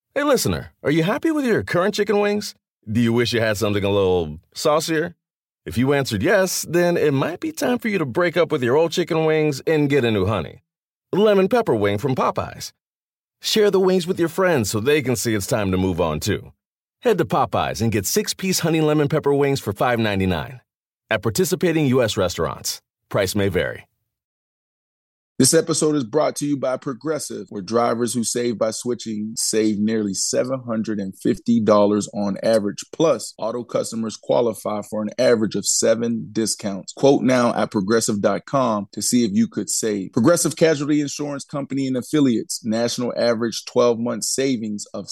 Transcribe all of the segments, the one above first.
Hey, listener, are you happy with your current chicken wings? Do you wish you had something a little saucier? If you answered yes, then it might be time for you to break up with your old chicken wings and get a new honey. Lemon pepper wing from Popeyes. Share the wings with your friends so they can see it's time to move on too. Head to Popeyes and get 6-piece honey lemon pepper wings for $5.99. At participating U.S. restaurants. Price may vary. This episode is brought to you by Progressive, where drivers who save by switching save nearly $750 on average. Plus, auto customers qualify for an average of 7 discounts. Quote now at Progressive.com to see if you could save. Progressive Casualty Insurance Company and Affiliates. National average 12-month savings of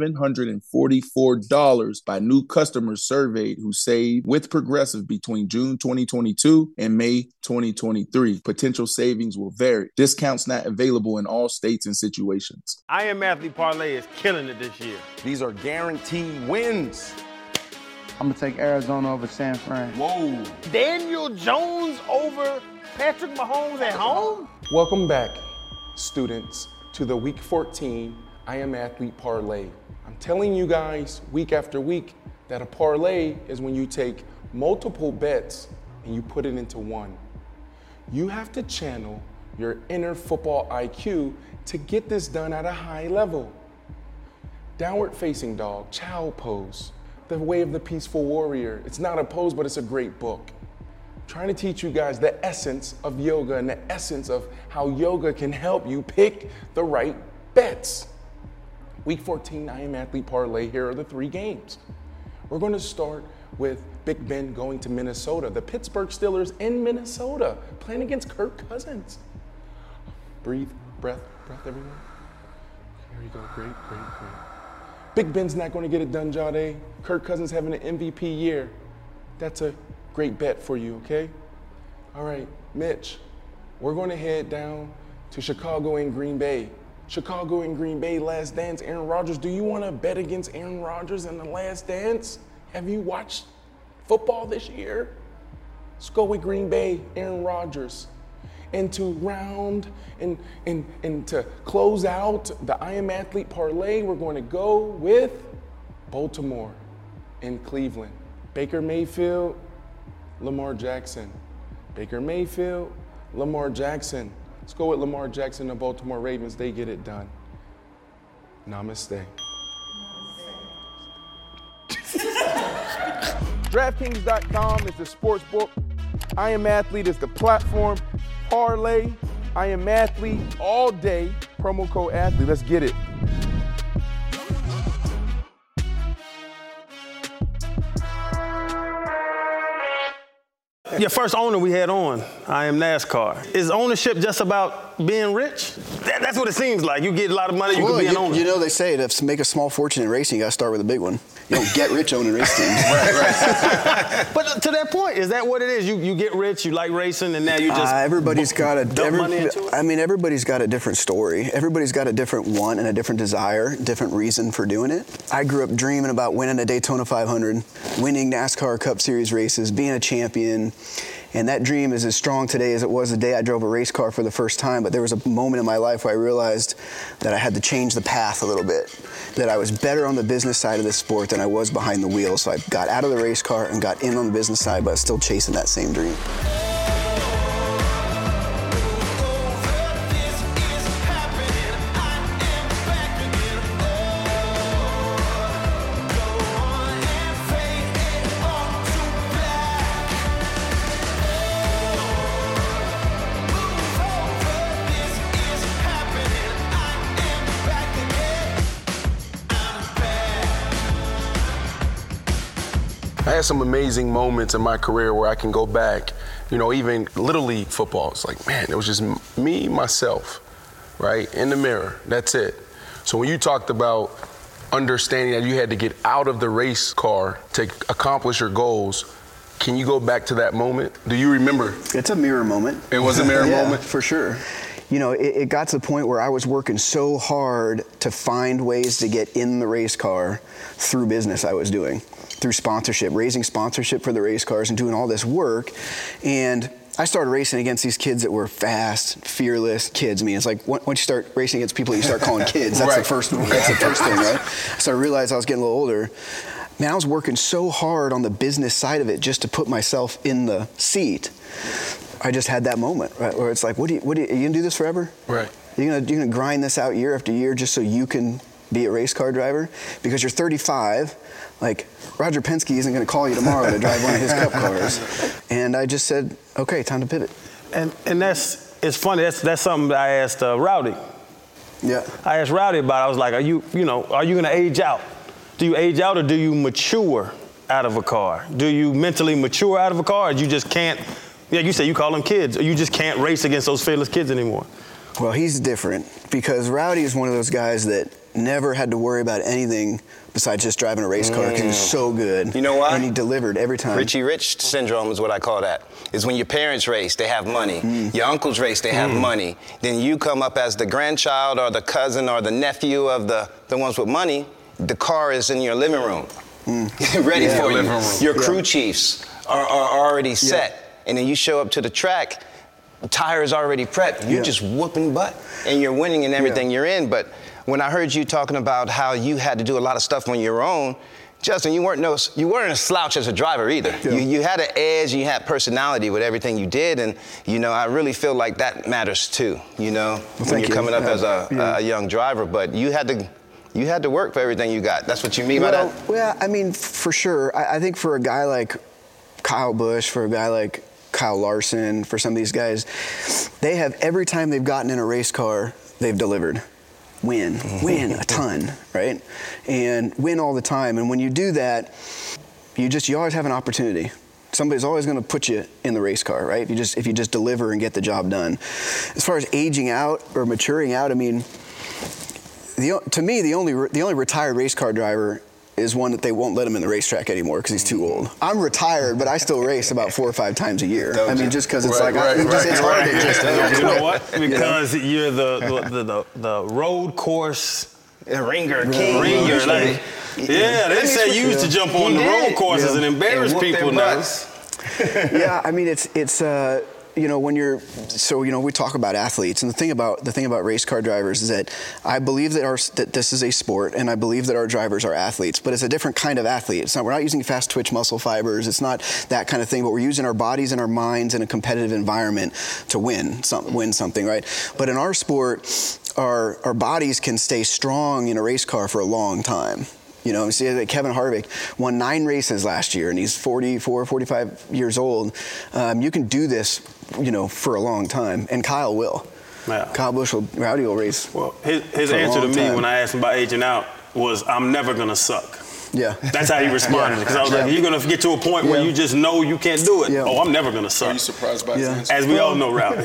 $744 by new customers surveyed who saved with Progressive between June 2022 and May 2023. Potential savings will vary. Discounts not available in all states and situations. I Am Athlete Parlay is killing it this year. These are guaranteed wins. I'm going to take Arizona over San Fran. Whoa. Daniel Jones over Patrick Mahomes at home? Welcome back, students, to the Week 14 I Am Athlete Parlay. I'm telling you guys week after week that a parlay is when you take multiple bets and you put it into one. You have to channel your inner football IQ to get this done at a high level. Downward facing dog, child pose, the way of the peaceful warrior. It's not a pose, but it's a great book. I'm trying to teach you guys the essence of yoga and the essence of how yoga can help you pick the right bets. Week 14, I Am Athlete Parlay, here are the 3 games. We're gonna start with Big Ben going to Minnesota. The Pittsburgh Steelers in Minnesota, playing against Kirk Cousins. Breathe, breath, everyone. Here you go, great. Big Ben's not going to get it done, Jade. Kirk Cousins having an MVP year. That's a great bet for you, okay? All right, Mitch, we're going to head down to Chicago and Green Bay. Chicago and Green Bay, Last Dance, Aaron Rodgers. Do you want to bet against Aaron Rodgers in the Last Dance? Have you watched football this year? Let's go with Green Bay, Aaron Rodgers. And to round and to close out the I Am Athlete Parlay, we're going to go with Baltimore and Cleveland. Baker Mayfield, Lamar Jackson. Baker Mayfield, Lamar Jackson. Let's go with Lamar Jackson and the Baltimore Ravens. They get it done. Namaste. DraftKings.com is the sports book. I Am Athlete is the platform. Parlay, I Am Athlete, all day, promo code athlete. Let's get it. Your first owner we had on, I Am NASCAR. Is ownership just about being rich? That's what it seems like. You get a lot of money, you can be an owner. You know, they say to make a small fortune in racing, you got to start with a big one. You don't get rich owning race teams. Right. But to that point, is that what it is? You get rich, you like racing, and now you just everybody's got money into it? I mean, everybody's got a different story. Everybody's got a different want and a different desire, different reason for doing it. I grew up dreaming about winning a Daytona 500, winning NASCAR Cup Series races, being a champion. And that dream is as strong today as it was the day I drove a race car for the first time. But there was a moment in my life where I realized that I had to change the path a little bit, that I was better on the business side of this sport than I was behind the wheel. So I got out of the race car and got in on the business side, but still chasing that same dream. I had some amazing moments in my career where I can go back, you know, even Little League football. It's like, man, it was just me, myself, right, in the mirror. That's it. So when you talked about understanding that you had to get out of the race car to accomplish your goals, can you go back to that moment? Do you remember? It's a mirror moment. It was a mirror moment? For sure. You know, it got to the point where I was working so hard to find ways to get in the race car through business I was doing, through sponsorship, raising sponsorship for the race cars and doing all this work. And I started racing against these kids that were fast, fearless kids. I mean, it's like once you start racing against people you start calling kids, that's, right. That's the first thing, right? So I realized I was getting a little older. Man, I was working so hard on the business side of it just to put myself in the seat. I just had that moment, right, where it's like, are you gonna do this forever? Right. You're gonna grind this out year after year just so you can be a race car driver? Because you're 35, like Roger Penske isn't gonna call you tomorrow to drive one of his Cup cars. And I just said, okay, time to pivot. And it's funny, that's something that I asked Rowdy. Yeah. I asked Rowdy about it. I was like, are you gonna age out? Do you age out or do you mature out of a car? Do you mentally mature out of a car or you just can't, like you say, you call them kids, or you just can't race against those fearless kids anymore? Well, he's different because Rowdy is one of those guys that never had to worry about anything besides just driving a race car because he was so good. You know why? And he delivered every time. Richie Rich syndrome is what I call that. Is when your parents race, they have money. Your uncles race, they have money. Then you come up as the grandchild or the cousin or the nephew of the ones with money. The car is in your living room, ready for you. Your crew chiefs are already set. And then you show up to the track, the tire is already prepped. You're just whooping butt, and you're winning in everything you're in. But when I heard you talking about how you had to do a lot of stuff on your own, Justin, you weren't a slouch as a driver either. Yeah. You had an edge, and you had personality with everything you did, and I really feel like that matters too. When you're coming up as a young driver, but you had to work for everything you got. That's what you mean by that? Well, I mean, for sure. I think for a guy like Kyle Busch, for a guy like Kyle Larson, for some of these guys, they have, every time they've gotten in a race car, they've delivered. Win a ton, right? And win all the time. And when you do that, you always have an opportunity. Somebody's always going to put you in the race car, right? If you just deliver and get the job done. As far as aging out or maturing out, I mean, to me, the only retired race car driver is one that they won't let him in the racetrack anymore because he's too old. I'm retired, but I still race about 4 or 5 times a year. I mean, just because it's it's hard to just you know what? Because you're the road course ringer king. They say you used to jump on the road courses and embarrass people now. Yeah, I mean, it's when we talk about athletes, and the thing about race car drivers is that I believe that this is a sport, and I believe that our drivers are athletes, but it's a different kind of athlete. We're not using fast twitch muscle fibers. It's not that kind of thing, but we're using our bodies and our minds in a competitive environment to win something, right? But in our sport, our bodies can stay strong in a race car for a long time. See, Kevin Harvick won 9 races last year, and he's 44, 45 years old. You can do this, for a long time, and Kyle will. Yeah. Kyle Busch Rowdy will race. Well, his answer to me when I asked him about aging out was, "I'm never gonna suck." Yeah. That's how he responded. Because I was like, you're going to get to a point where you just know you can't do it. Yeah. Oh, I'm never going to suck. Are you surprised by his answer? As we all know, Rowdy.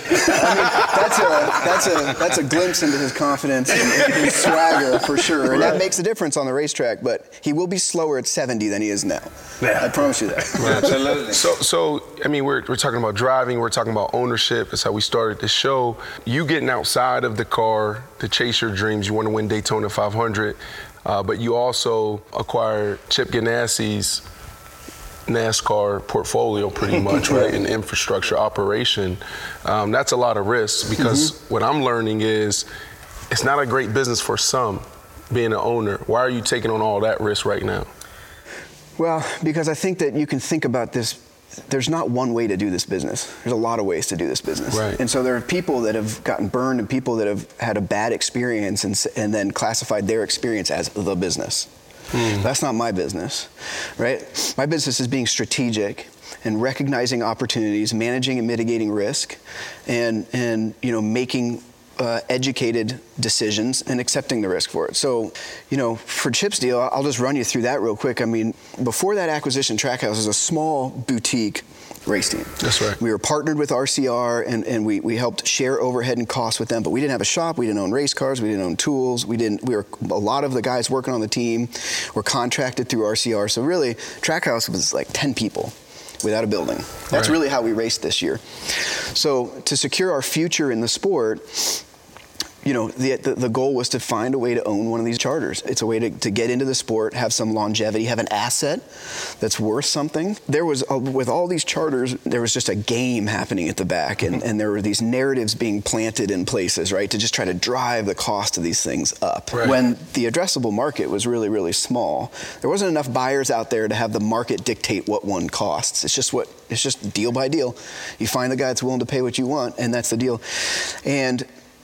That's a glimpse into his confidence and his swagger for sure. And that makes a difference on the racetrack. But he will be slower at 70 than he is now. Yeah. I promise you that. Absolutely. So I mean, we're talking about driving. We're talking about ownership. That's how we started the show. You getting outside of the car to chase your dreams. You want to win Daytona 500. But you also acquired Chip Ganassi's NASCAR portfolio pretty much, right? And infrastructure operation. That's a lot of risk because what I'm learning is it's not a great business for some being an owner. Why are you taking on all that risk right now? Well, because I think that you can think about this. There's not one way to do this business. There's a lot of ways to do this business. Right. And so there are people that have gotten burned and people that have had a bad experience and then classified their experience as the business. That's not my business, right? My business is being strategic and recognizing opportunities, managing and mitigating risk, and making educated decisions and accepting the risk for it. So, for Chip's deal, I'll just run you through that real quick. I mean, before that acquisition, Trackhouse was a small boutique race team. That's right. We were partnered with RCR and we helped share overhead and costs with them, but we didn't have a shop, we didn't own race cars, we didn't own tools, a lot of the guys working on the team were contracted through RCR. So really, Trackhouse was like 10 people without a building. That's really how we raced this year. So to secure our future in the sport, you know, the goal was to find a way to own one of these charters. It's a way to get into the sport, have some longevity, have an asset that's worth something. There was, with all these charters, there was just a game happening at the back, and there were these narratives being planted in places, right, to just try to drive the cost of these things up. Right. When the addressable market was really, really small, there wasn't enough buyers out there to have the market dictate what one costs. It's just deal by deal. You find the guy that's willing to pay what you want, and that's the deal. And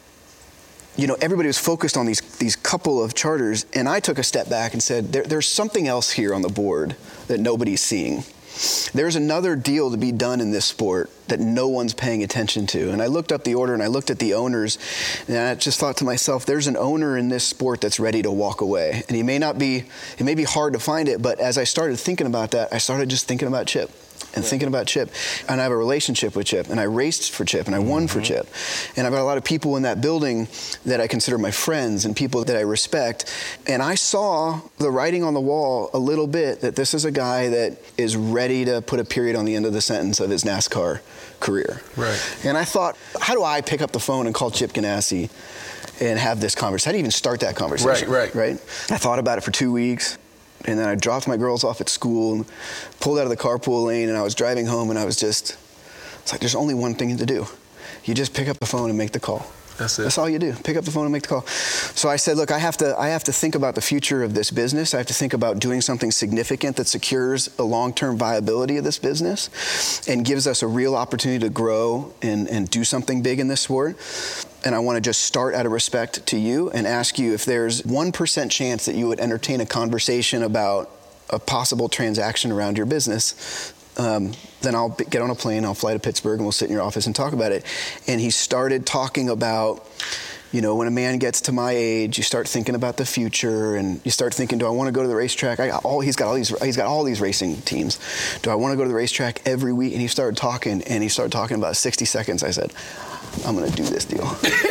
you know, everybody was focused on these couple of charters, and I took a step back and said, there's something else here on the board that nobody's seeing. There's another deal to be done in this sport that no one's paying attention to. And I looked up the order and I looked at the owners, and I just thought to myself, there's an owner in this sport that's ready to walk away. And it may be hard to find it, but as I started thinking about that, I started just thinking about Chip. And thinking about Chip. And I have a relationship with Chip, and I raced for Chip, and I won for Chip. And I've got a lot of people in that building that I consider my friends and people that I respect. And I saw the writing on the wall a little bit that this is a guy that is ready to put a period on the end of the sentence of his NASCAR career. Right. And I thought, how do I pick up the phone and call Chip Ganassi and have this conversation? How do you even start that conversation? Right. I thought about it for 2 weeks. And then I dropped my girls off at school and pulled out of the carpool lane, and I was driving home, and it's like, there's only one thing to do. You just pick up the phone and make the call. That's it. That's all you do. Pick up the phone and make the call. So I said, look, I have to think about the future of this business. I have to think about doing something significant that secures the long-term viability of this business and gives us a real opportunity to grow and do something big in this sport. And I want to just start out of respect to you and ask you if there's 1% chance that you would entertain a conversation about a possible transaction around your business, then I'll get on a plane, I'll fly to Pittsburgh, and we'll sit in your office and talk about it. And he started talking about, you know, when a man gets to my age, you start thinking about the future, and you start thinking, do I want to go to the racetrack? He's got all these racing teams. Do I want to go to the racetrack every week? And he started talking about 60 seconds. I said, I'm going to do this deal.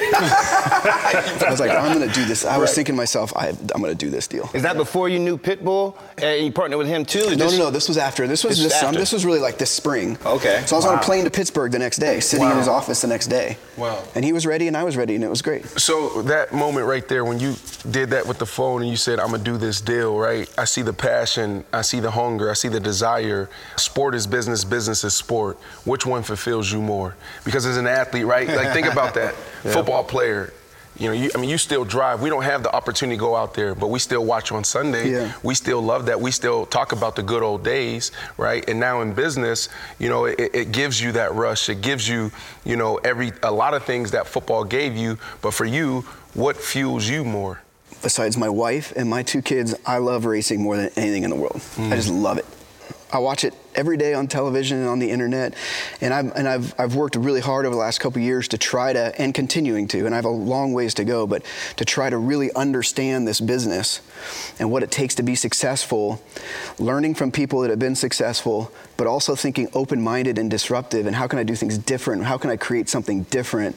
I was like, I'm going to do this. I was thinking to myself, I'm going to do this deal. Is that before you knew Pitbull and you partnered with him too? No. This was after. This was really like this spring. Okay. So I was on a plane to Pittsburgh the next day, sitting in his office the next day. Wow. And he was ready and I was ready, and it was great. So that moment right there, when you did that with the phone and you said, I'm going to do this deal, right? I see the passion, I see the hunger, I see the desire. Sport is business, business is sport. Which one fulfills you more? Because as an athlete, right? Like, think about that. Football player, you know, you still drive. We don't have the opportunity to go out there, but we still watch on Sunday. Yeah. We still love that. We still talk about the good old days, right? And now in business, you know, it gives you that rush. It gives you, you know, a lot of things that football gave you. But for you, what fuels you more? Besides my wife and my 2 kids, I love racing more than anything in the world. I just love it. I watch it every day on television and on the internet, and I've worked really hard over the last couple of years to try to, and continuing to, and I have a long ways to go, but to try to really understand this business and what it takes to be successful, learning from people that have been successful, but also thinking open-minded and disruptive, and how can I do things different? How can I create something different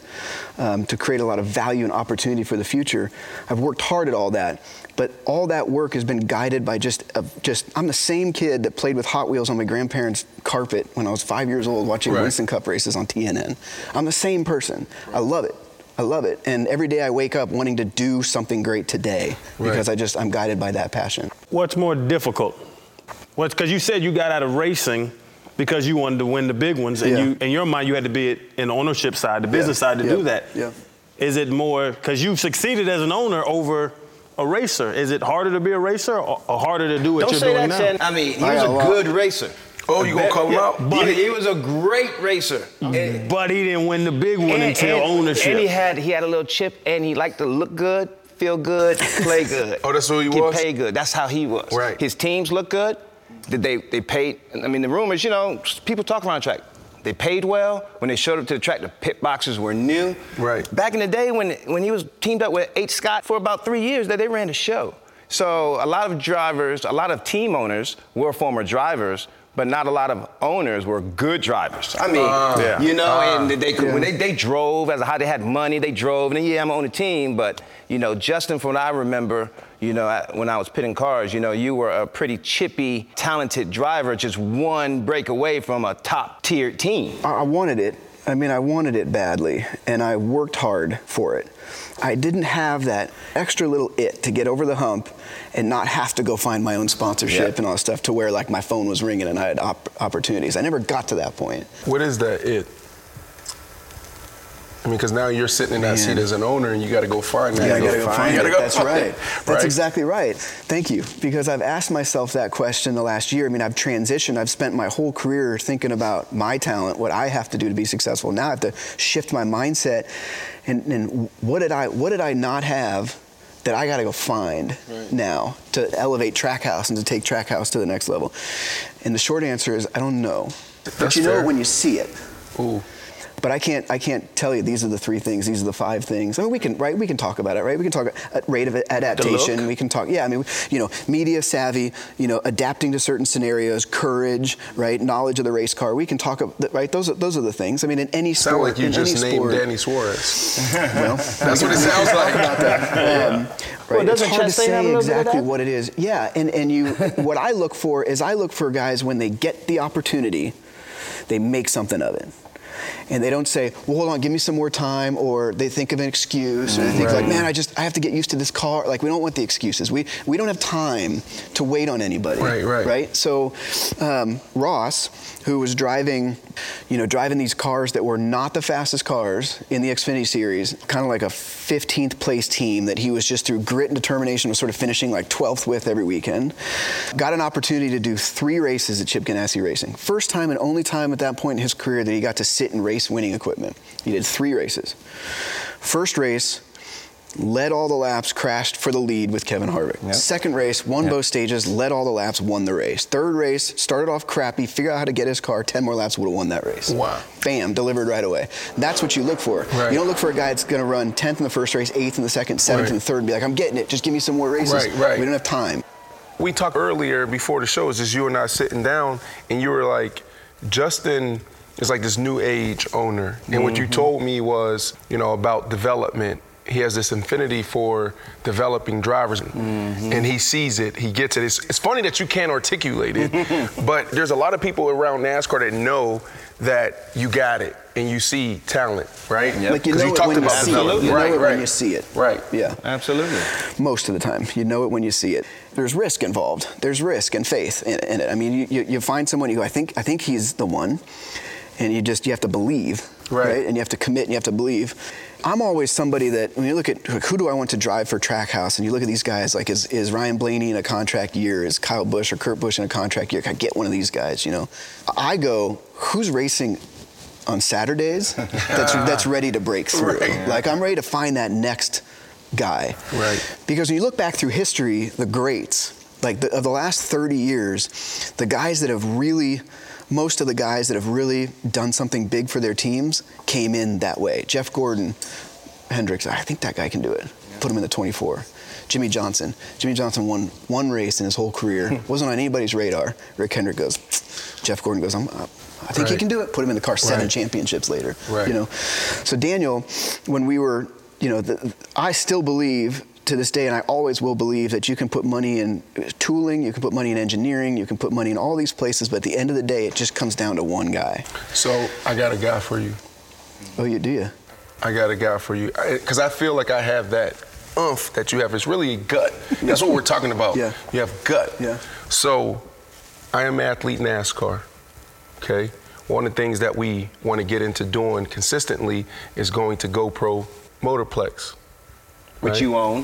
to create a lot of value and opportunity for the future? I've worked hard at all that. But all that work has been guided by I'm the same kid that played with Hot Wheels on my grandparents' carpet when I was 5 years old watching Winston Cup races on TNN. I'm the same person. I love it. And every day I wake up wanting to do something great today because I'm guided by that passion. What's more difficult? Because you said you got out of racing because you wanted to win the big ones, and you, in your mind, you had to be in the ownership side, the business side to do that. Yeah. Is it more, because you've succeeded as an owner over a racer? Is it harder to be a racer or harder to do what you're doing now? Chen. I mean, he was a good racer. Oh, you gonna call him out? But he was a great racer. But he didn't win the big one until ownership. And he had a little chip, and he liked to look good, feel good, play good. Oh, that's who he was? Get paid good. That's how he was. Right. His teams look good. They paid, I mean, the rumors, you know, people talk around the track. They paid well. When they showed up to the track, the pit boxes were new. Right. Back in the day when he was teamed up with H. Scott for about 3 years, they ran the show. So a lot of drivers, a lot of team owners were former drivers, but not a lot of owners were good drivers. I mean, you know, and when they drove, as how they had money, they drove, and then, I'm on the team, but, you know, Justin, from what I remember, you know, when I was pitting cars, you know, you were a pretty chippy, talented driver, just one break away from a top-tier team. I wanted it. I mean, I wanted it badly, and I worked hard for it. I didn't have that extra little it to get over the hump and not have to go find my own sponsorship and all that stuff to where like my phone was ringing and I had opportunities. I never got to that point. What is that it? I mean, because now you're sitting in that seat as an owner, and you got to go find that. Yeah, I got to go find it. That's right. That's right. exactly right. Thank you. Because I've asked myself that question the last year. I mean, I've transitioned. I've spent my whole career thinking about my talent, what I have to do to be successful. Now I have to shift my mindset. And what did I not have that I got to go find now to elevate Trackhouse and to take Trackhouse to the next level? And the short answer is I don't know. But you know it when you see it. Ooh. But I can't tell you these are the 3 things, these are the 5 things. I mean, we can talk about it, right? We can talk at rate of adaptation. We can talk, media savvy, adapting to certain scenarios, courage, right? Knowledge of the race car. We can talk, right? Those are the things. I mean, in any sport. Sound like you just named Danny Suarez. Well, that's what it sounds like. About that. Right? It's hard to say exactly what it is. Yeah, and you, what I look for is guys when they get the opportunity, they make something of it. And they don't say, well, hold on, give me some more time, or they think of an excuse, or they think like, man, I have to get used to this car. Like, we don't want the excuses. We don't have time to wait on anybody. Right? So Ross, who was driving these cars that were not the fastest cars in the Xfinity Series, kind of like a 15th place team that he was just through grit and determination was sort of finishing like 12th with every weekend, got an opportunity to do 3 races at Chip Ganassi Racing. First time and only time at that point in his career that he got to sit and race winning equipment. He did 3 races. First race, led all the laps, crashed for the lead with Kevin Harvick. Yep. Second race, won both stages, led all the laps, won the race. Third race, started off crappy, figured out how to get his car, 10 more laps, would have won that race. Wow. Bam, delivered right away. That's what you look for. Right. You don't look for a guy that's going to run 10th in the first race, 8th in the second, 7th in the third, and be like, I'm getting it, just give me some more races. Right. We don't have time. We talked earlier before the show, it's just you and I sitting down, and you were like, Justin is like this new age owner. And what you told me was, about development. He has this affinity for developing drivers, and he sees it, he gets it. It's funny that you can't articulate it, but there's a lot of people around NASCAR that know that you got it and you see talent, right? Yep. Like you know it when you see it. You know it when you see it. Right. Yeah. Absolutely. Most of the time, you know it when you see it. There's risk involved. There's risk and faith in it. I mean, you find someone you go, I think he's the one, and you have to believe. Right? And you have to commit and you have to believe. I'm always somebody that, when you look at who do I want to drive for Trackhouse, and you look at these guys, like is Ryan Blaney in a contract year? Is Kyle Busch or Kurt Busch in a contract year? Can I get one of these guys, I go, who's racing on Saturdays that's ready to break through? Right. Like, I'm ready to find that next guy. Right. Because when you look back through history, the greats, like of the last 30 years, most of the guys that have really done something big for their teams came in that way. Jeff Gordon, Hendricks, I think that guy can do it. Put him in the 24. Jimmy Johnson won one race in his whole career. Wasn't on anybody's radar. Rick Hendrick goes, Jeff Gordon goes, I think he can do it. Put him in the car, 7 championships later. Right. So Daniel, when we were, I still believe to this day, and I always will believe, that you can put money in tooling, you can put money in engineering, you can put money in all these places, but at the end of the day, it just comes down to one guy. So I got a guy for you. Oh, you do? I got a guy for you. Because I feel like I have that oomph that you have. It's really a gut. That's what we're talking about. Yeah. You have gut. Yeah. So I am Athlete NASCAR, okay? One of the things that we want to get into doing consistently is going to GoPro Motorplex. Which you own.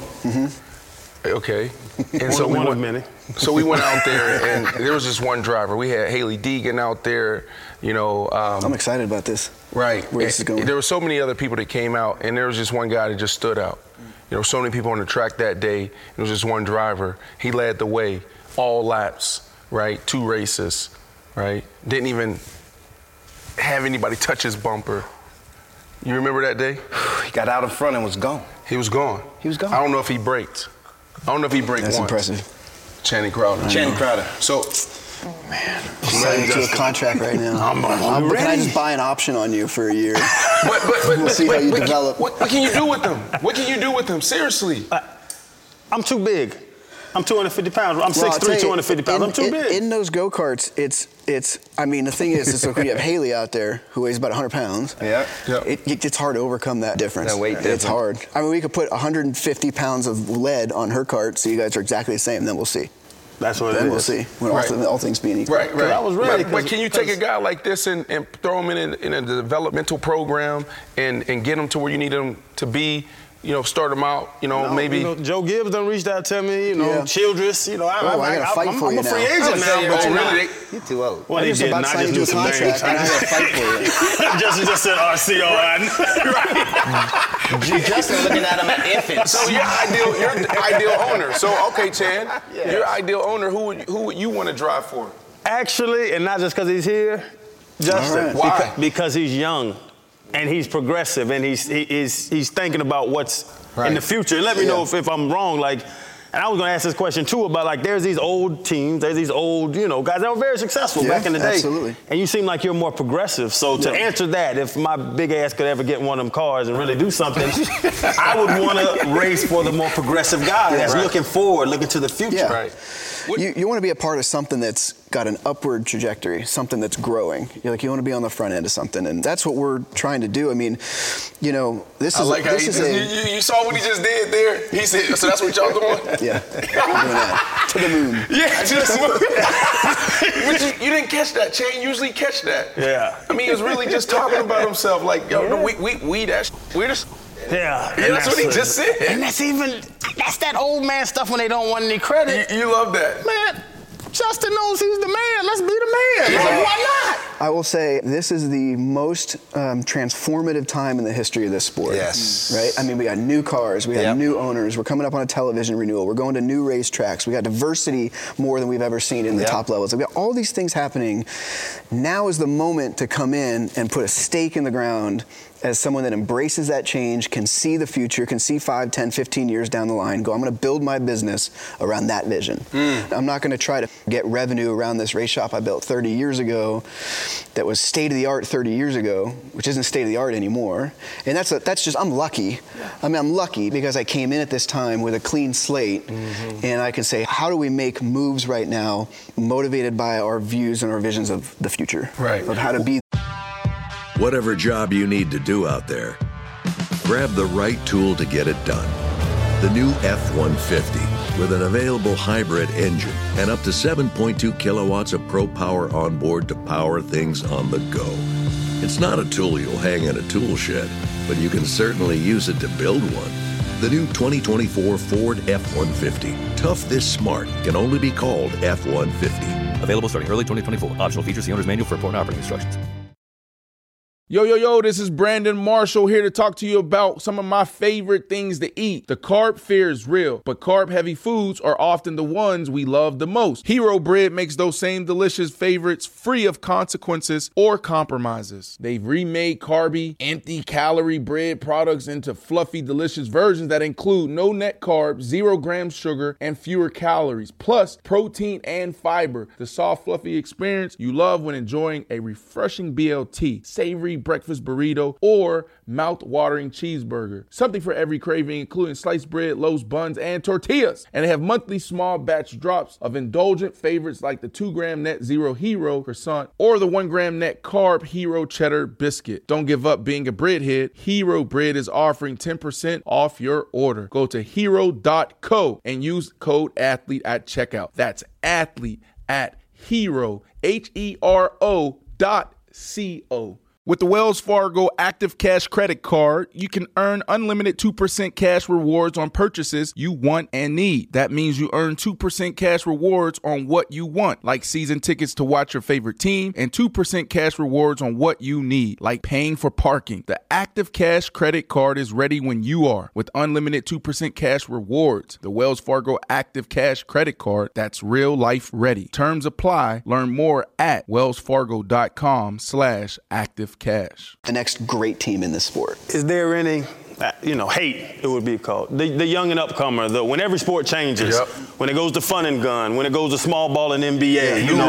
Okay. And so we went out there, and there was just one driver. We had Haley Deegan out there, I'm excited about this. Right. Where this is going. There were so many other people that came out, and there was just one guy that just stood out. So many people on the track that day. It was just one driver. He led the way, all laps, right? 2 races, right? Didn't even have anybody touch his bumper. You remember that day? He got out in front and was gone. He was gone. I don't know if he braked. I don't know if he braked once. That's impressive. Channing Crowder. So, man, I'm signing to a contract right now. Can I just buy an option on you for a year? We'll see how you develop. What can you do with them? What can you do with them? Seriously. I'm too big. I'm 250 pounds. I'm Well, 6'3", 250 pounds. I'm too big. In those go-karts, I mean, the thing is when you have Haley out there who weighs about 100 pounds, it's hard to overcome that difference. That weight difference. It's hard. I mean, we could put 150 pounds of lead on her cart so you guys are exactly the same, then we'll see. That's what then it we'll is. see when all things being equal. Right. I was ready. But can you take a guy like this and throw him in a developmental program and get him to where you need him to be? Start him out, maybe. Joe Gibbs done reached out to me, Childress, I gotta fight for you I'm a free now. agent now, but really? You're too old. Well, he just didn't. about I just signed you knew to a some names. contract, and I gotta fight for you. just said RC, all right. Justin looking at him at infants. So your ideal owner. So, okay, Chan, your ideal owner, who would you want to drive for? Actually, and not just because he's here, Justin. Right. Why? Because he's young. And he's progressive, and he's thinking about what's in the future. Let me know if I'm wrong. And I was gonna ask this question too about there's these old teams, there's these old guys that were very successful back in the day. Absolutely. And you seem like you're more progressive. So to answer that, if my big ass could ever get in one of them cars and really do something, I would want to race for the more progressive guy that's looking forward, looking to the future. Yeah. Right. You want to be a part of something that's got an upward trajectory, something that's growing. You want to be on the front end of something, and that's what we're trying to do. I mean, this is you saw what he just did there. He said, "So that's what y'all doing?" Yeah, we're doing that to the moon. Yeah, to the moon. But you didn't catch that. Chan usually catch that. Yeah. I mean, he was really just talking about himself, like, we just. Yeah. Yeah, that's what he just said. And that's that old man stuff when they don't want any credit. You love that. Man, Justin knows he's the man. Let's be the man. Why not? I will say this is the most transformative time in the history of this sport. Yes. Right? I mean, we got new cars, we got new owners, we're coming up on a television renewal, we're going to new racetracks, we got diversity more than we've ever seen in the top levels. We got all these things happening. Now is the moment to come in and put a stake in the ground as someone that embraces that change, can see the future, can see 5, 10, 15 years down the line, I'm gonna build my business around that vision. I'm not gonna try to get revenue around this race shop I built 30 years ago that was state-of-the-art 30 years ago, which isn't state-of-the-art anymore. And that's just, I'm lucky. I mean, I'm lucky because I came in at this time with a clean slate, and I can say, how do we make moves right now motivated by our views and our visions of the future? Right. Of how to be. Whatever job you need to do out there, grab the right tool to get it done. The new F-150 with an available hybrid engine and up to 7.2 kilowatts of Pro Power on board to power things on the go. It's not a tool you'll hang in a tool shed, but you can certainly use it to build one. The new 2024 Ford F-150. Tough this smart can only be called F-150. Available starting early 2024. Optional features, the owner's manual for important operating instructions. Yo, this is Brandon Marshall here to talk to you about some of my favorite things to eat. The carb fear is real, but carb-heavy foods are often the ones we love the most. Hero Bread makes those same delicious favorites free of consequences or compromises. They've remade carby, empty-calorie bread products into fluffy, delicious versions that include no net carbs, 0 grams sugar, and fewer calories, plus protein and fiber. The soft, fluffy experience you love when enjoying a refreshing BLT, savory breakfast burrito, or mouth-watering cheeseburger. Something for every craving, including sliced bread, loaves, buns, and tortillas. And they have monthly small batch drops of indulgent favorites like the 2-gram net Zero Hero croissant or the 1-gram net carb Hero cheddar biscuit. Don't give up being a breadhead. Hero Bread is offering 10% off your order. Go to hero.co and use code ATHLETE at checkout. That's athlete at hero, HERO.co. With the Wells Fargo Active Cash Credit Card, you can earn unlimited 2% cash rewards on purchases you want and need. That means you earn 2% cash rewards on what you want, like season tickets to watch your favorite team, and 2% cash rewards on what you need, like paying for parking. The Active Cash Credit Card is ready when you are, with unlimited 2% cash rewards. The Wells Fargo Active Cash Credit Card, that's real life ready. Terms apply. Learn more at wellsfargo.com/active cash. The next great team in this sport. Is there any, hate, it would be called? The young and upcomer, when every sport changes, when it goes to fun and gun, when it goes to small ball and NBA, the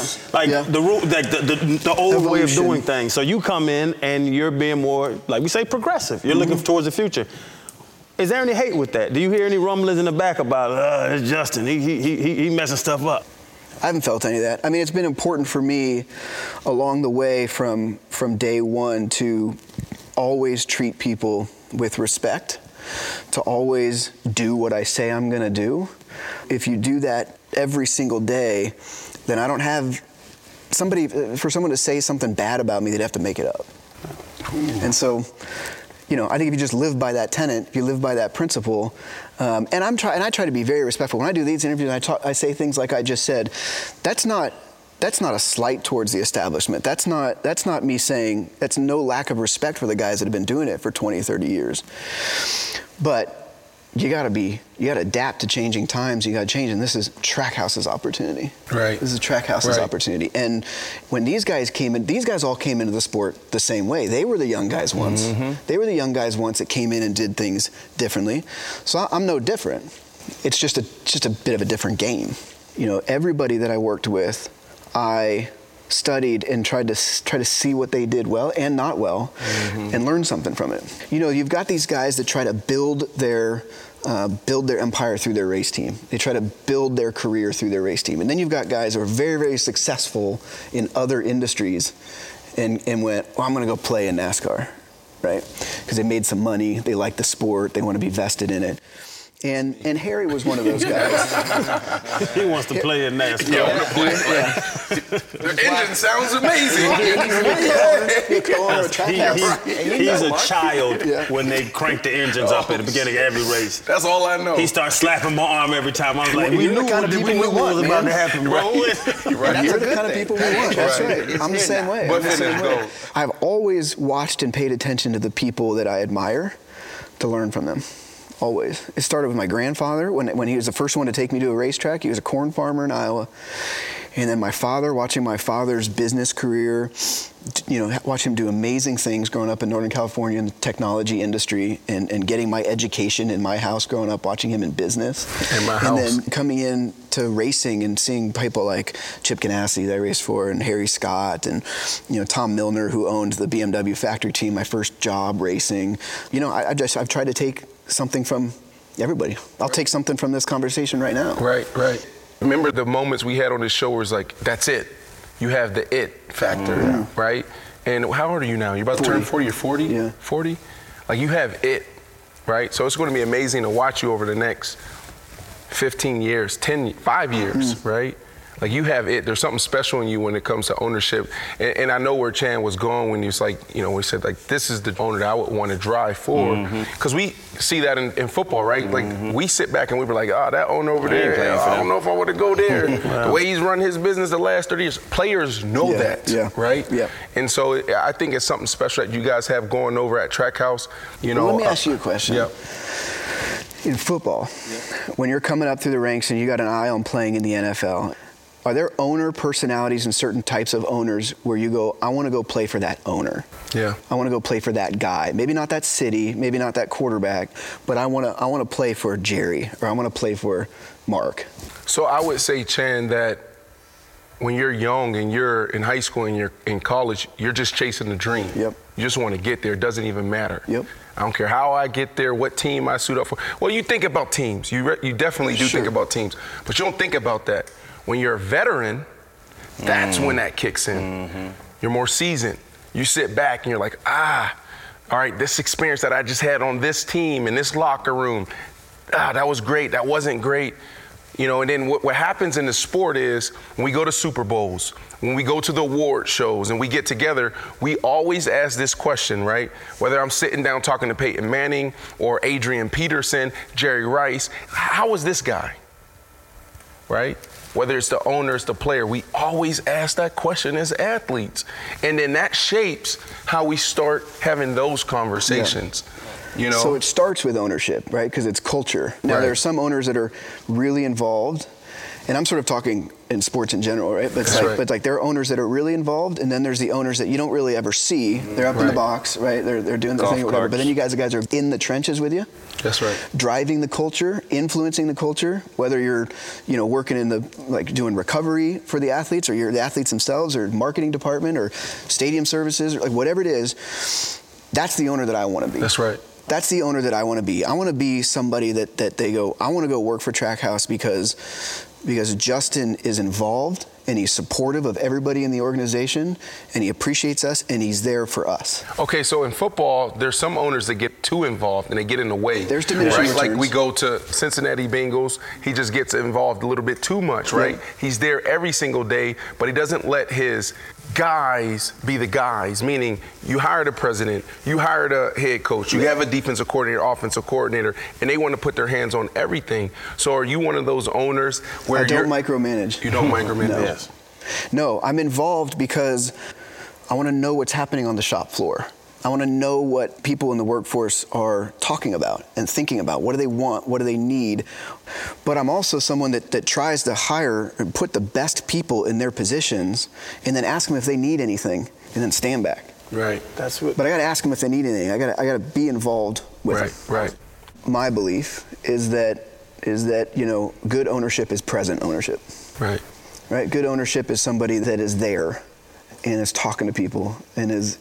old Evolution. way of doing things. So you come in and you're being more, like we say, progressive. You're looking towards the future. Is there any hate with that? Do you hear any rumblings in the back about, it's Justin, he messing stuff up? I haven't felt any of that. I mean, it's been important for me along the way from day one to always treat people with respect, to always do what I say I'm going to do. If you do that every single day, then I don't have for someone to say something bad about me, they'd have to make it up. And so, I think if you just live by that tenet, if you live by that principle, and I try to be very respectful. When I do these interviews, I say things like I just said. That's not a slight towards the establishment. That's not me saying, that's no lack of respect for the guys that have been doing it for 20, 30 years. But you got to adapt to changing times. You got to change, and this is Trackhouse's opportunity. Right. This is Trackhouse's opportunity. And when these guys all came into the sport the same way. They were the young guys once. Mm-hmm. They were the young guys once that came in and did things differently. So I'm no different. It's just a bit of a different game. Everybody that I worked with, I studied and tried to see what they did well and not well, and learn something from it. You've got these guys that try to build their empire through their race team. They try to build their career through their race team. And then you've got guys who are very, very successful in other industries and went, I'm going to go play in NASCAR, right? Because they made some money, they like the sport, they want to be vested in it. And Harry was one of those guys. He wants to play in NASCAR. The engine sounds amazing. He's a child when they crank the engines up at the beginning of every race. That's all I know. He starts slapping my arm every time. I was like, we knew what was about to happen, bro. That's the kind of people we want. That's right. I'm the same way. I've always watched and paid attention to the people that I admire to learn from them. Always. It started with my grandfather when he was the first one to take me to a racetrack. He was a corn farmer in Iowa. And then my father, watching my father's business career, watch him do amazing things growing up in Northern California in the technology industry and getting my education in my house growing up, watching him in business. In my house. And then coming in to racing and seeing people like Chip Ganassi that I raced for and Harry Scott and, Tom Milner, who owned the BMW factory team, my first job racing. I've tried to take something from everybody. I'll take something from this conversation right now. Right. Remember the moments we had on this show where it's like, that's it. You have the it factor, right? And how old are you now? You're about to turn 40, you're 40? Yeah. 40? Like you have it, right? So it's going to be amazing to watch you over the next 15 years, 5 years, right? Like you have it. There's something special in you when it comes to ownership. And I know where Chan was going when he was like, we said like, this is the owner that I would want to drive for. Because we see that in football, right? Like we sit back and we were like, that owner over there, I don't know if I want to go there. The way he's run his business the last 30 years, players know that, right? Yeah. And so I think it's something special that you guys have going over at Trackhouse. Let me ask you a question. Yeah. In football, when you're coming up through the ranks and you got an eye on playing in the NFL, are there owner personalities and certain types of owners where you go, I want to go play for that owner? Yeah. I want to go play for that guy. Maybe not that city, maybe not that quarterback, but I want to play for Jerry or I want to play for Mark. So I would say, Chan, that when you're young and you're in high school and you're in college, you're just chasing the dream. Yep. You just want to get there. It doesn't even matter. Yep. I don't care how I get there, what team I suit up for. Well, you think about teams. You definitely do think about teams, but you don't think about that. When you're a veteran, that's when that kicks in. You're more seasoned. You sit back and you're like, all right, this experience that I just had on this team in this locker room, that was great, that wasn't great. And then what happens in the sport is when we go to Super Bowls, when we go to the award shows and we get together, we always ask this question, right? Whether I'm sitting down talking to Peyton Manning or Adrian Peterson, Jerry Rice, how was this guy, right? Whether it's the owner, it's the player, we always ask that question as athletes. And then that shapes how we start having those conversations. So it starts with ownership, right? Because it's culture. Now, there are some owners that are really involved, and I'm sort of talking in sports in general, right? But it's there are owners that are really involved, and then there's the owners that you don't really ever see. They're up in the box, right? They're doing their thing or whatever. But then you guys are in the trenches with you. That's right. Driving the culture, influencing the culture, whether you're, working in doing recovery for the athletes, or you're the athletes themselves, or marketing department, or stadium services, or whatever it is. That's the owner that I want to be. That's right. That's the owner that I want to be. I want to be somebody that they go, I want to go work for Trackhouse because Justin is involved and he's supportive of everybody in the organization and he appreciates us and he's there for us. Okay, so in football, there's some owners that get too involved and they get in the way. There's diminishing returns. Like we go to Cincinnati Bengals, he just gets involved a little bit too much, right? Yeah. He's there every single day, but he doesn't let his guys be the guys, meaning you hired a president, you hired a head coach, you have a defensive coordinator, offensive coordinator, and they want to put their hands on everything. So are you one of those owners where I don't micromanage? You don't micromanage? No. Yes. No, I'm involved because I want to know what's happening on the shop floor. I want to know what people in the workforce are talking about and thinking about. What do they want? What do they need? But I'm also someone that tries to hire and put the best people in their positions and then ask them if they need anything and then stand back. Right. But I got to ask them if they need anything. I got to be involved with them. Right. My belief is that good ownership is present ownership. Right. Right. Good ownership is somebody that is there and is talking to people and is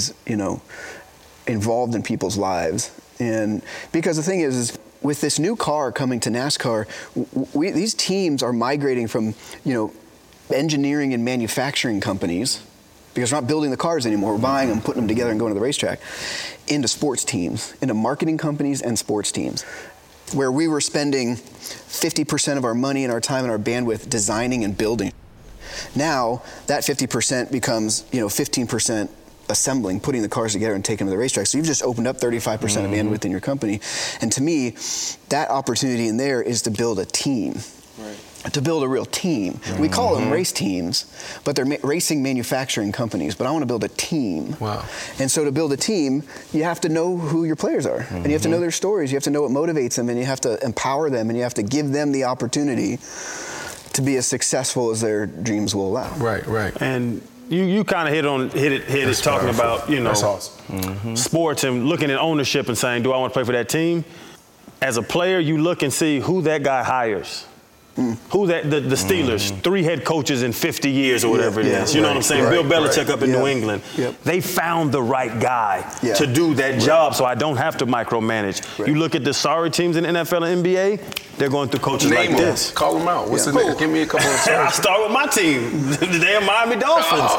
involved in people's lives. And because the thing is with this new car coming to NASCAR, these teams are migrating from, engineering and manufacturing companies, because we're not building the cars anymore, we're buying them, putting them together and going to the racetrack, into sports teams, into marketing companies and sports teams, where we were spending 50% of our money and our time and our bandwidth designing and building. Now, that 50% becomes, 15% assembling, putting the cars together and taking them to the racetrack. So you've just opened up 35% of bandwidth in your company. And to me, that opportunity in there is to build a team. Right. To build a real team. We call them race teams, but they're racing manufacturing companies. But I want to build a team. Wow. And so to build a team, you have to know who your players are. And you have to know their stories. You have to know what motivates them. And you have to empower them. And you have to give them the opportunity to be as successful as their dreams will allow. Right. And you kind of hit it talking about, That's awesome. sports and looking at ownership and saying, do I want to play for that team? As a player, you look and see who that guy hires. Who the Steelers, 3 head coaches in 50 years or whatever it is. You know what I'm saying? Bill Belichick up in New England. They found the right guy to do that job, so I don't have to micromanage. You look at the sorry teams in the NFL and NBA, they're going through coaches like this. Call them out. What's the name? Give me a couple of sorry. I start with my team, the damn Miami Dolphins.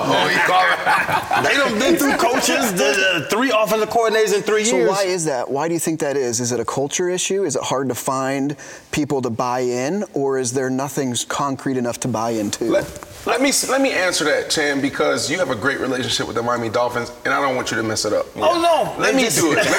They done been through coaches, 3 offensive coordinators in 3 years. So why is that? Why do you think that is? Is it a culture issue? Is it hard to find people to buy in, or is there nothing concrete enough to buy into? Let me answer that, Chan, because you have a great relationship with the Miami Dolphins, and I don't want you to mess it up. Oh, no. Let me do it.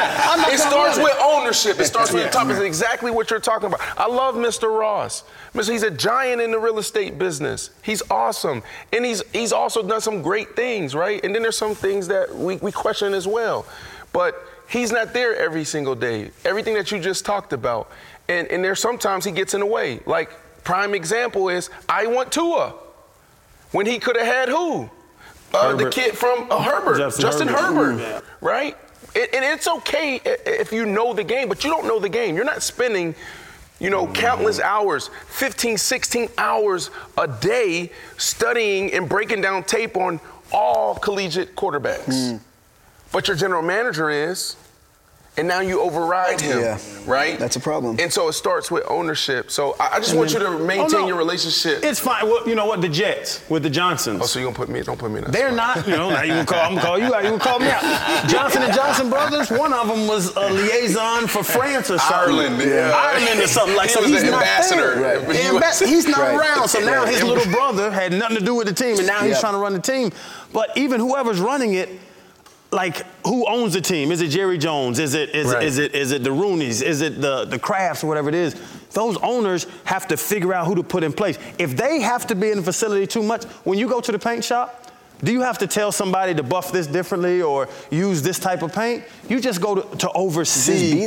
It starts with ownership. It starts with the top. It's exactly what you're talking about. I love Mr. Ross. He's a giant in the real estate business. He's awesome. And he's also done some great things, right? And then there's some things that we question as well. But he's not there every single day. Everything that you just talked about. And there's sometimes he gets in the way. Like, prime example is, I want Tua. When he could have had who? The kid from Herbert, Justin Herbert, right? And it's okay if you know the game, but you don't know the game. You're not spending, countless hours, 15, 16 hours a day studying and breaking down tape on all collegiate quarterbacks. But your general manager is. And now you override him, right? That's a problem. And so it starts with ownership. So I just want you to maintain your relationship. It's fine. Well, you know what? The Jets with the Johnsons. Oh, so you're going to don't put me in that They're spot. not, now I'm going to call you out. You can call me out. Johnson & Johnson brothers, one of them was a liaison for France or something. Ireland or something like that. So he's an not ambassador. there. He's not around. So now his little brother had nothing to do with the team, and now he's trying to run the team. But even whoever's running it, like, who owns the team? Is it Jerry Jones? Is it the Rooneys? Is it the Crafts or whatever it is? Those owners have to figure out who to put in place. If they have to be in the facility too much, when you go to the paint shop, do you have to tell somebody to buff this differently or use this type of paint? You just go to oversee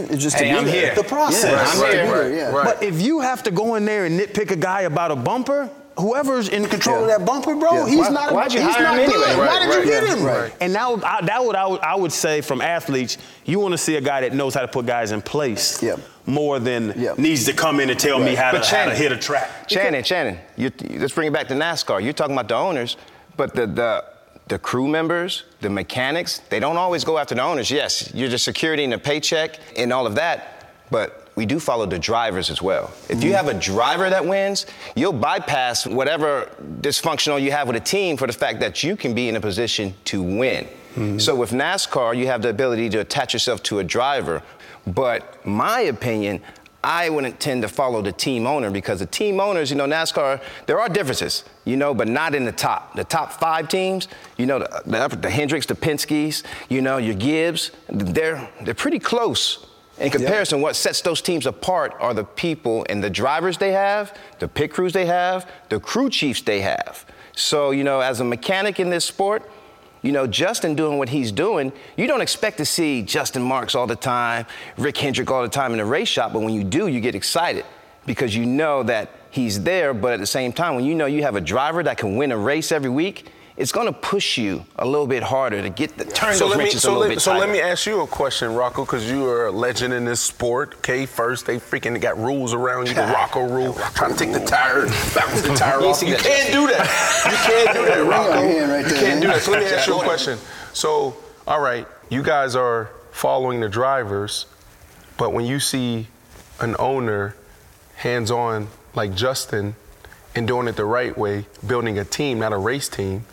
the process. But if you have to go in there and nitpick a guy about a bumper, whoever's in control of that bumper, bro, he's not. Why'd you hire him anyway? Why did you get him? And now I would say from athletes, you want to see a guy that knows how to put guys in place more than needs to come in and tell me how to hit a track. Shannon, let's bring it back to NASCAR. You're talking about the owners, but the the crew members, the mechanics, they don't always go after the owners. Yes, you're the security and the paycheck and all of that, but we do follow the drivers as well. If you have a driver that wins, you'll bypass whatever dysfunctional you have with a team for the fact that you can be in a position to win. So with NASCAR, you have the ability to attach yourself to a driver. But my opinion, I wouldn't tend to follow the team owner because the team owners, NASCAR, there are differences, but not in the top. The top 5 teams, the Hendricks, the Penske's, your Gibbs, they're pretty close. In comparison, what sets those teams apart are the people and the drivers they have, the pit crews they have, the crew chiefs they have. So, as a mechanic in this sport, Justin doing what he's doing, you don't expect to see Justin Marks all the time, Rick Hendrick all the time in the race shop, but when you do, you get excited because you know that he's there, but at the same time, when you have a driver that can win a race every week, it's going to push you a little bit harder to turn those wrenches a little bit tighter. So let me ask you a question, Rocco, because you are a legend in this sport. Okay, first they freaking got rules around you, the Rocco rule, trying to take the tire, bounce the tire off. You can't do that. You can't do that, Rocco. You can't do that. So let me ask you a question. So, all right, you guys are following the drivers, but when you see an owner hands-on like Justin and doing it the right way, building a team, not a race team,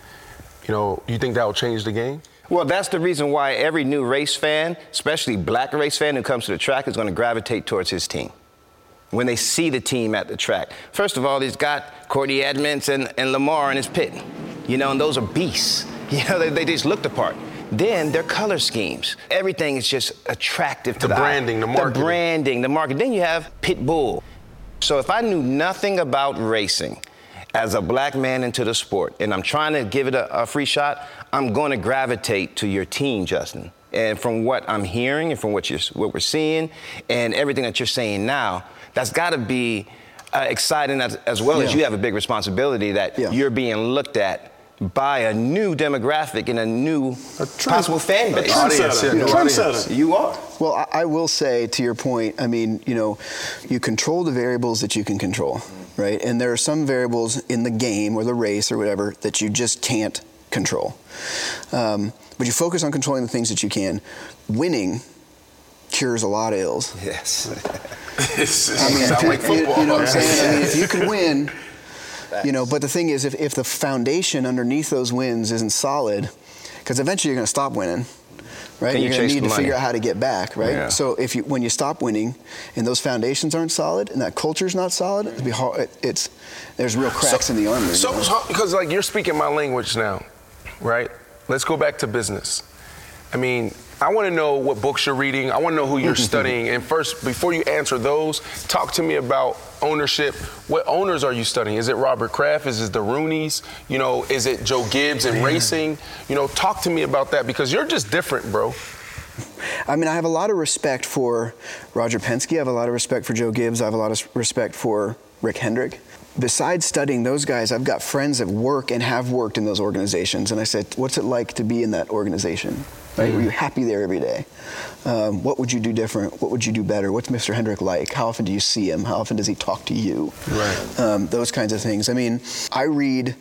you think that will change the game? Well, that's the reason why every new race fan, especially black race fan who comes to the track, is going to gravitate towards his team when they see the team at the track. First of all, he's got Courtney Edmonds and Lamar in his pit, and those are beasts. They just look the part. Then their color schemes. Everything is just attractive to the branding, eye. the marketing. The branding, the marketing. Then you have Pitbull. So if I knew nothing about racing, as a black man into the sport, and I'm trying to give it a free shot, I'm going to gravitate to your team, Justin. And from what I'm hearing and from what we're seeing and everything that you're saying now, that's got to be exciting as well as you have a big responsibility that you're being looked at by a new demographic and a new possible fan base. Trendsetter. You are. Well, I will say, to your point, you control the variables that you can control, right? And there are some variables in the game or the race or whatever that you just can't control. But you focus on controlling the things that you can. Winning cures a lot of ills. Yes. Sound like football. You know what I'm saying? If you can win, but the thing is, if the foundation underneath those wins isn't solid, because eventually you're going to stop winning, right? You're going to need to figure out how to get back, right? Yeah. So when you stop winning and those foundations aren't solid and that culture's not solid, it'd be hard. There's real cracks in the armor. So because you're speaking my language now, right? Let's go back to business. I want to know what books you're reading. I want to know who you're studying. And first, before you answer those, talk to me about ownership. What owners are you studying? Is it Robert Kraft? Is it the Rooneys? Is it Joe Gibbs in racing? Talk to me about that because you're just different, bro. I have a lot of respect for Roger Penske. I have a lot of respect for Joe Gibbs. I have a lot of respect for Rick Hendrick. Besides studying those guys, I've got friends that work and have worked in those organizations. And I said, what's it like to be in that organization? Right? Were you happy there every day? What would you do different? What would you do better? What's Mr. Hendrick like? How often do you see him? How often does he talk to you? Right. Those kinds of things. I read,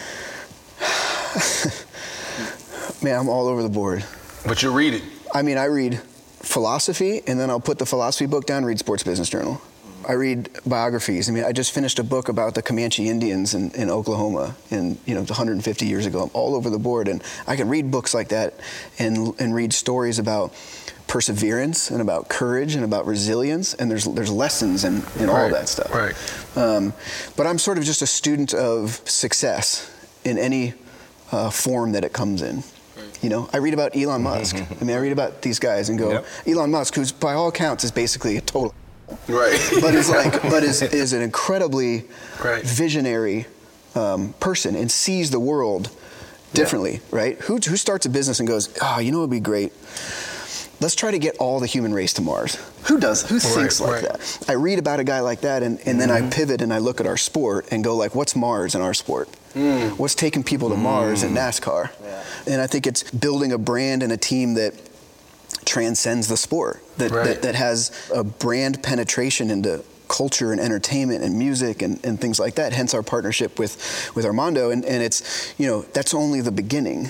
man, I'm all over the board. But you read it. I read philosophy, and then I'll put the philosophy book down and read Sports Business Journal. I read biographies. I just finished a book about the Comanche Indians in Oklahoma 150 years ago. I'm all over the board, and I can read books like that and read stories about perseverance and about courage and about resilience, and there's lessons in all that stuff. Right. But I'm sort of just a student of success in any form that it comes in. I read about Elon Musk. I read about these guys and go, Elon Musk, who's by all accounts is basically a total right, but is an incredibly visionary person and sees the world differently, right? Who starts a business and goes, it'd be great. Let's try to get all the human race to Mars. Who thinks like that? I read about a guy like that, and then I pivot and I look at our sport and go what's Mars in our sport? What's taking people to Mars in NASCAR? Yeah. And I think it's building a brand and a team that transcends the sport, that has a brand penetration into culture and entertainment and music and things like that, hence our partnership with Armando. And it's, that's only the beginning.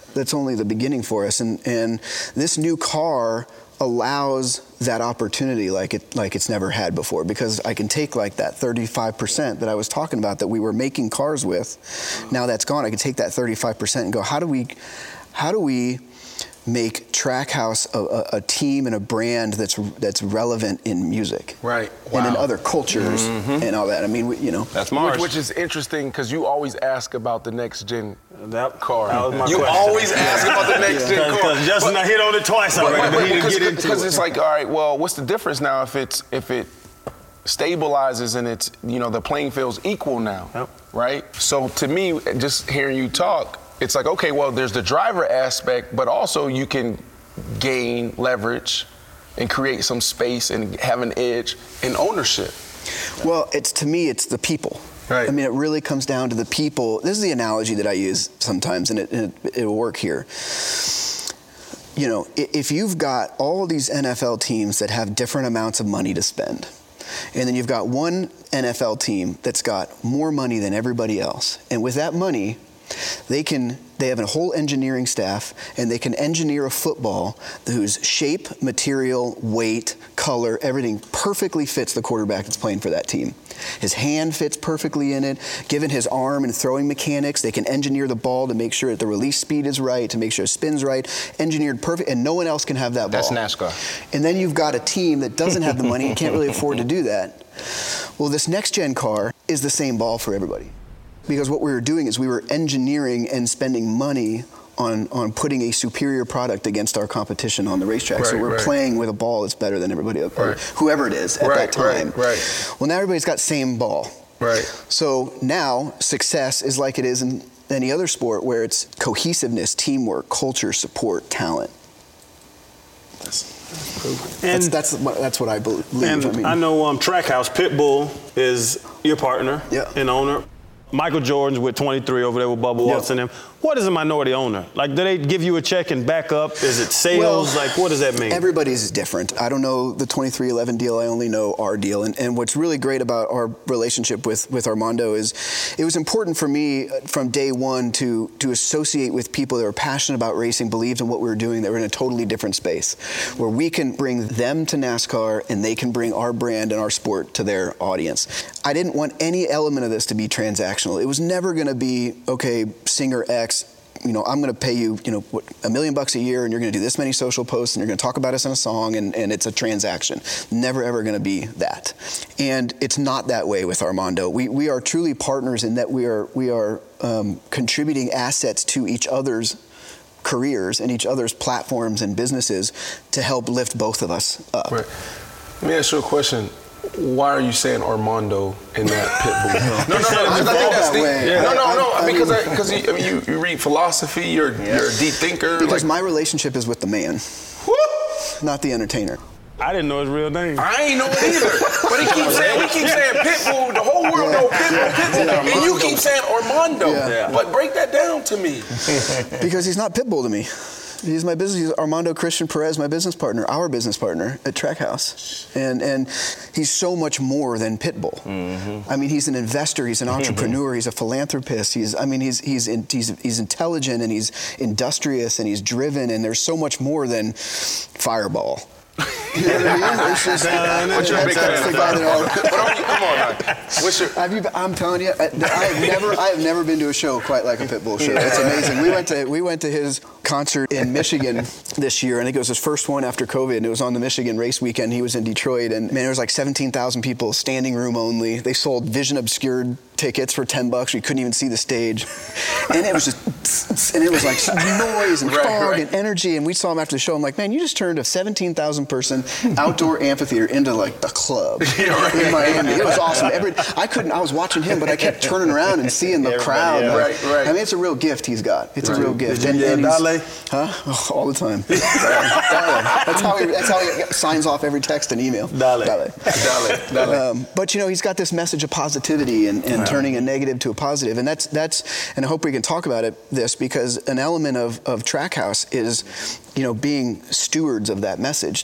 that's only the beginning for us. And this new car allows that opportunity like it's never had before, because I can take like that 35% that I was talking about that we were making cars with. Now that's gone. I can take that 35% and go, how do we make Trackhouse a team and a brand that's relevant in music, right? And in other cultures and all that. I mean, that's Mars. Which is interesting because you always ask about the next gen car. That was my you question. always ask about the next gen car. Because Justin, I hit on it twice already, but he didn't get into it. Because it's like, all right, well, what's the difference now if it stabilizes and it's, the playing field's equal now, right? So to me, just hearing you talk, it's like, okay, well, there's the driver aspect, but also you can gain leverage and create some space and have an edge in ownership. Well, to me, it's the people. Right. I mean, it really comes down to the people. This is the analogy that I use sometimes, and it'll work here. If you've got all these NFL teams that have different amounts of money to spend, and then you've got one NFL team that's got more money than everybody else, and with that money, they have a whole engineering staff, and they can engineer a football whose shape, material, weight, color, everything perfectly fits the quarterback that's playing for that team. His hand fits perfectly in it. Given his arm and throwing mechanics, they can engineer the ball to make sure that the release speed is right, to make sure it spins right, engineered perfect, and no one else can have that ball. That's NASCAR. And then you've got a team that doesn't have the money and can't really afford to do that. Well, this next-gen car is the same ball for everybody. Because what we were doing is we were engineering and spending money on putting a superior product against our competition on the racetrack. So we're playing with a ball that's better than everybody else, or whoever it is at that time. Well, now everybody's got same ball. Right. So now success is like it is in any other sport, where it's cohesiveness, teamwork, culture, support, talent. That's what I believe. And I know Trackhouse, Pitbull is your partner and owner. Michael Jordan's with 23 over there with Bubba Watts and them. What is a minority owner? Like, do they give you a check and back up? Is it sales? What does that mean? Everybody's different. I don't know the 2311 deal. I only know our deal. And what's really great about our relationship with Armando is it was important for me from day one to associate with people that were passionate about racing, believed in what we were doing, that were in a totally different space, where we can bring them to NASCAR and they can bring our brand and our sport to their audience. I didn't want any element of this to be transactional. It was never going to be, okay, singer X, I'm going to pay you, $1 million a year, and you're going to do this many social posts, and you're going to talk about us in a song, and it's a transaction. Never, ever going to be that. And it's not that way with Armando. We are truly partners in that we are contributing assets to each other's careers and each other's platforms and businesses to help lift both of us up. Right. Let me ask you a question. Why are you saying Armando in that Pitbull? No. Because you read philosophy. You're a deep thinker. Because my relationship is with the man, not the entertainer. I didn't know his real name. I ain't know it either. But we keep saying Pitbull. The whole world knows Pitbull. And you keep saying Armando. But break that down to me. Because he's not Pitbull to me. He's my business. He's Armando Christian Perez, my business partner, our business partner at Trackhouse, and he's so much more than Pitbull. I mean, he's an investor. He's an entrepreneur. He's a philanthropist. He's intelligent, and he's industrious, and he's driven, and there's so much more than Fireball. You know what I mean? It's just, what's your big fan? Come on, man. I'm telling you, I have never been to a show quite like a Pitbull show. It's amazing. We went to his concert in Michigan this year. I think it was his first one after COVID, and it was on the Michigan race weekend. He was in Detroit, and man, there was like 17,000 people, standing room only. They sold vision obscured tickets for $10. We couldn't even see the stage, and it was just, and it was like noise and fog and energy. And we saw him after the show. I'm like, man, you just turned a 17,000 person outdoor amphitheater into like a club in Miami. It was awesome. I was watching him, but I kept turning around and seeing the crowd. I mean, it's a real gift he's got. It's a real gift. And Dale? Huh? Oh, all the time. That's how he signs off every text and email. Dale. But he's got this message of positivity and turning a negative to a positive, and that's and I hope we can talk about this, because an element of Trackhouse is being stewards of that message too,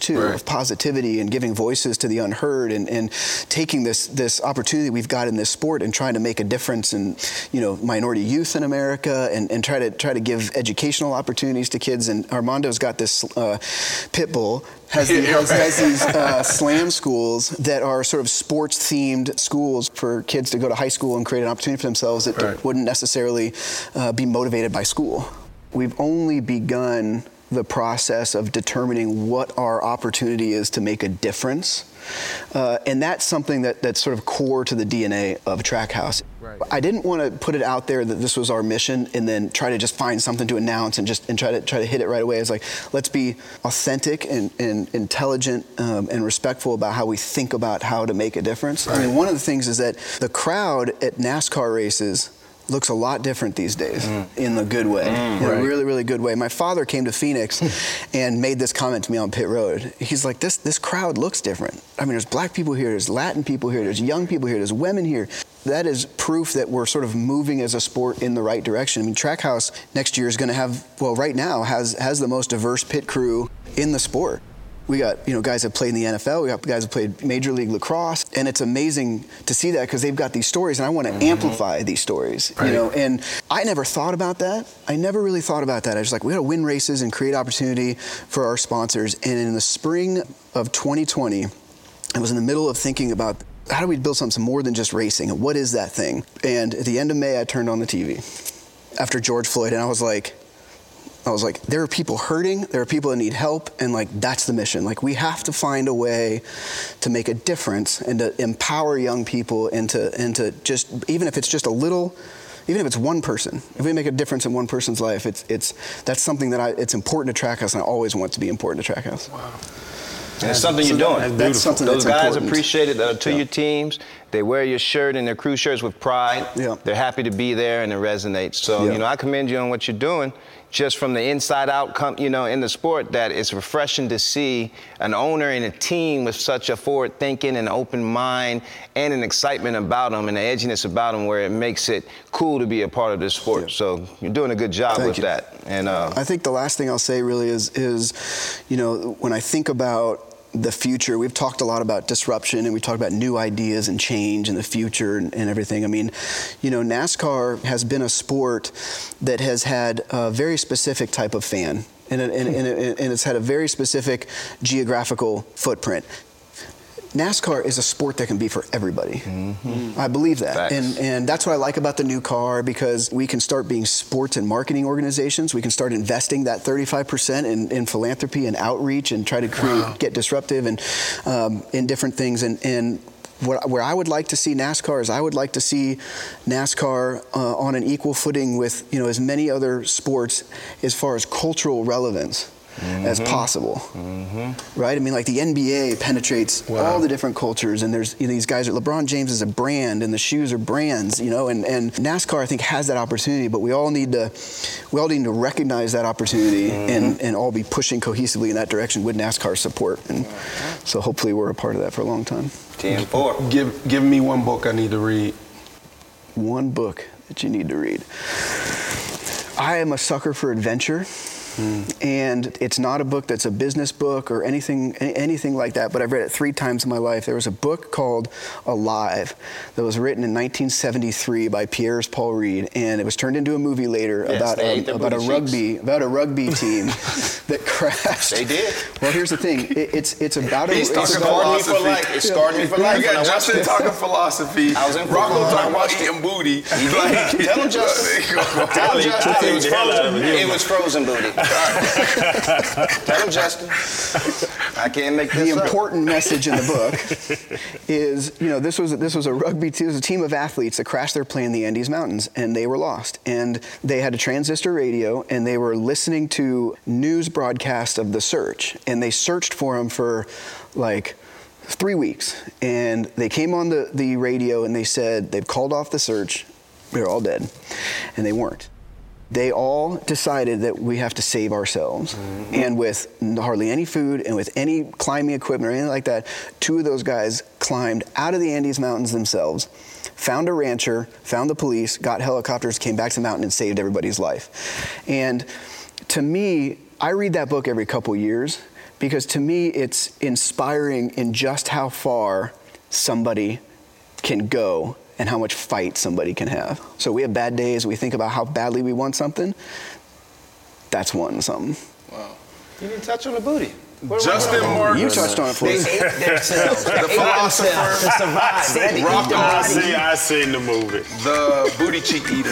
positivity and giving voices to the unheard and taking this opportunity we've got in this sport and trying to make a difference in, minority youth in America and try to give educational opportunities to kids. And Armando's got this pit bull, has these slam schools that are sort of sports-themed schools for kids to go to high school and create an opportunity for themselves that wouldn't necessarily be motivated by school. We've only begun the process of determining what our opportunity is to make a difference. And that's something that's sort of core to the DNA of Trackhouse. Right. I didn't want to put it out there that this was our mission and then try to just find something to announce and try to hit it right away. It's like, let's be authentic and intelligent and respectful about how we think about how to make a difference. Right. I mean, one of the things is that the crowd at NASCAR races looks a lot different these days in a good way, in a really, really good way. My father came to Phoenix and made this comment to me on pit road. He's like, this crowd looks different. I mean, there's black people here, there's Latin people here, there's young people here, there's women here. That is proof that we're sort of moving as a sport in the right direction. I mean, Trackhouse next year is going to have, right now, has the most diverse pit crew in the sport. We got, guys that played in the NFL. We got guys that played Major League Lacrosse. And it's amazing to see that because they've got these stories, and I want to amplify these stories, And I never thought about that. I never really thought about that. I was like, we got to win races and create opportunity for our sponsors. And in the spring of 2020, I was in the middle of thinking about how do we build something more than just racing, and what is that thing? And at the end of May, I turned on the TV after George Floyd, and I was like, there are people hurting, there are people that need help, and that's the mission. We have to find a way to make a difference and to empower young people and to just, even if it's just a little, even if it's one person, if we make a difference in one person's life, that's something that it's important to Trackhouse, and I always want to be important to Trackhouse. Wow. And it's something you're doing. That's something Those that's guys important. appreciate it. To your teams, they wear your shirt and their crew shirts with pride. Yeah. They're happy to be there, and it resonates. So, I commend you on what you're doing. Just from the inside out, in the sport, that it's refreshing to see an owner and a team with such a forward thinking and open mind and an excitement about them and the edginess about them where it makes it cool to be a part of this sport. Yeah. So you're doing a good job with that. And I think the last thing I'll say really is when I think about the future, we've talked a lot about disruption and we talked about new ideas and change in the future and everything. I mean, NASCAR has been a sport that has had a very specific type of fan and it's had a very specific geographical footprint. NASCAR is a sport that can be for everybody. Mm-hmm. I believe that. And that's what I like about the new car, because we can start being sports and marketing organizations. We can start investing that 35% in philanthropy and outreach and try to get disruptive and in different things. And where I would like to see NASCAR is I would like to see NASCAR on an equal footing with as many other sports as far as cultural relevance. As possible, right? I mean, the NBA penetrates all the different cultures, and there's these guys. LeBron James is a brand, and the shoes are brands, and NASCAR I think has that opportunity, but we all need to recognize that opportunity and all be pushing cohesively in that direction with NASCAR support, and so hopefully we're a part of that for a long time. TM4. Give me one book I need to read. One book that you need to read. I am a sucker for adventure. And it's not a book that's a business book or anything like that, but I've read it 3 times in my life. There was a book called Alive that was written in 1973 by Piers-Paul Reed, and it was turned into a movie later about a rugby team that crashed. They did. Well, here's the thing. It's about He's talking philosophy. It scarred me for life. You got Justin talking philosophy. I was in Rocco talking about eating booty. Tell him, Justin. Tell him, Justin. It was frozen booty. Tell him, Justin. I can't make this up. The important message in the book is, this was a rugby team. It was a team of athletes that crashed their plane in the Andes Mountains, and they were lost. And they had a transistor radio, and they were listening to news broadcasts of the search. And they searched for them for 3 weeks. And they came on the radio, and they said they've called off the search. They're all dead. And they weren't. They all decided that we have to save ourselves. And with hardly any food and with any climbing equipment or anything like that, 2 of those guys climbed out of the Andes Mountains themselves, found a rancher, found the police, got helicopters, came back to the mountain and saved everybody's life. And to me, I read that book every couple years because to me, it's inspiring in just how far somebody can go and how much fight somebody can have. So we have bad days, we think about how badly we want something. That's wanting something. Wow. You didn't touch on the booty. Justin Martin. You touched on it for us. They ate themselves. The philosopher. To survive. They had to eat Rock the body. I seen the movie. The booty cheek eater.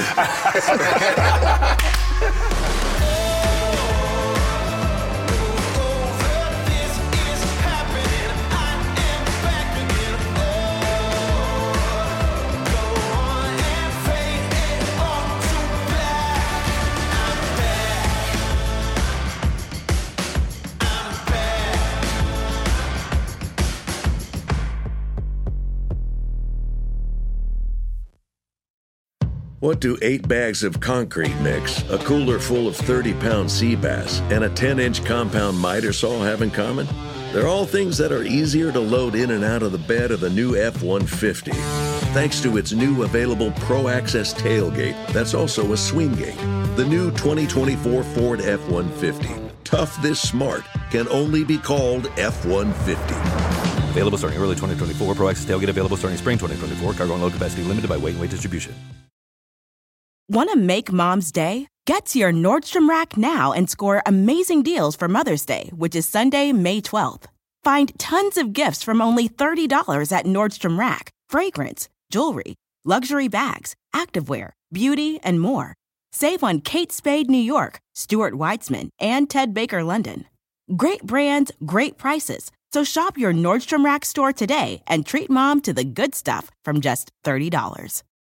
What do 8 bags of concrete mix, a cooler full of 30-pound sea bass, and a 10-inch compound miter saw have in common? They're all things that are easier to load in and out of the bed of the new F-150, thanks to its new available Pro Access tailgate that's also a swing gate. The new 2024 Ford F-150, tough this smart, can only be called F-150. Available starting early 2024. Pro Access tailgate available starting spring 2024. Cargo and load capacity limited by weight and weight distribution. Want to make Mom's day? Get to your Nordstrom Rack now and score amazing deals for Mother's Day, which is Sunday, May 12th. Find tons of gifts from only $30 at Nordstrom Rack. Fragrance, jewelry, luxury bags, activewear, beauty, and more. Save on Kate Spade New York, Stuart Weitzman, and Ted Baker London. Great brands, great prices. So shop your Nordstrom Rack store today and treat Mom to the good stuff from just $30.